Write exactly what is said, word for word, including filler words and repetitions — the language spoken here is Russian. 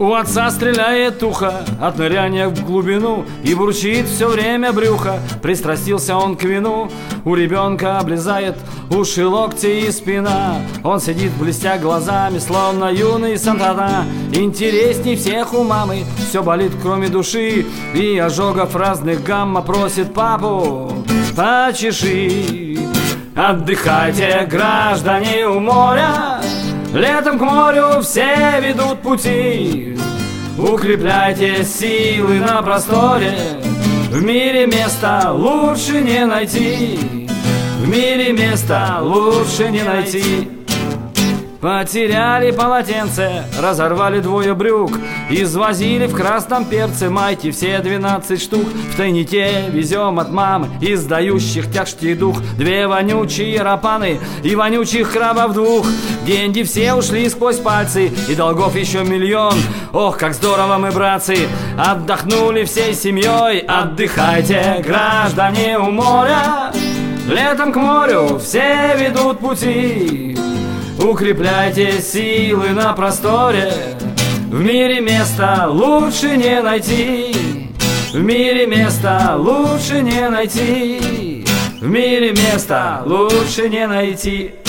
У отца стреляет ухо от ныряния в глубину, и бурчит все время брюхо, пристрастился он к вину. У ребенка облезает уши, локти и спина. Он сидит, блестя глазами, словно юный Сантана. Интересней всех у мамы, все болит кроме души, и ожогов разных гамма просит папу: почеши. Отдыхайте, граждане, у моря, летом к морю все ведут пути. Укрепляйте силы на просторе, в мире места лучше не найти. В мире места лучше не найти. Потеряли полотенце, разорвали двое брюк, извозили в красном перце майки все двенадцать штук. В тайнике везем от мамы, издающих тяжкий дух, две вонючие рапаны и вонючих крабов двух. Деньги все ушли сквозь пальцы, и долгов еще миллион. Ох, как здорово мы, братцы, отдохнули всей семьей. Отдыхайте, граждане, у моря, летом к морю все ведут пути. Укрепляйте силы на просторе, в мире места лучше не найти. В мире места лучше не найти. В мире места лучше не найти.